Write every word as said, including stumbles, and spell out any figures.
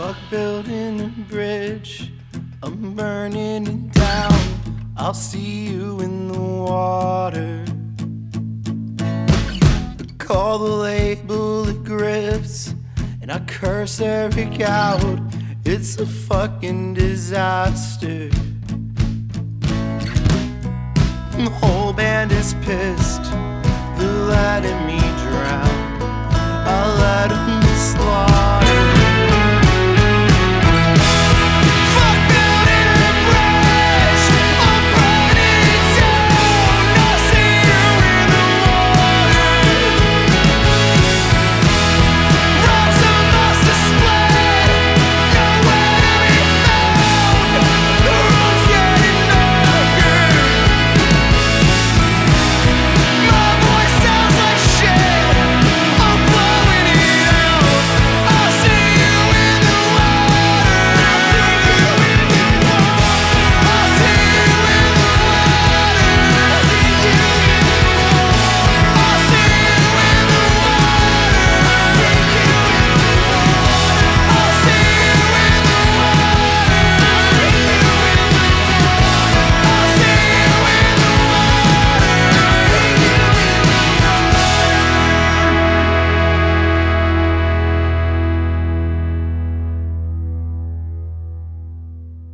Fuck building a bridge, I'm burning it down. I'll see you in the water. Call the label it grifts, and I curse Eric out. It's a fucking disaster. The whole band is pissed, they're letting me drown. I let them slide.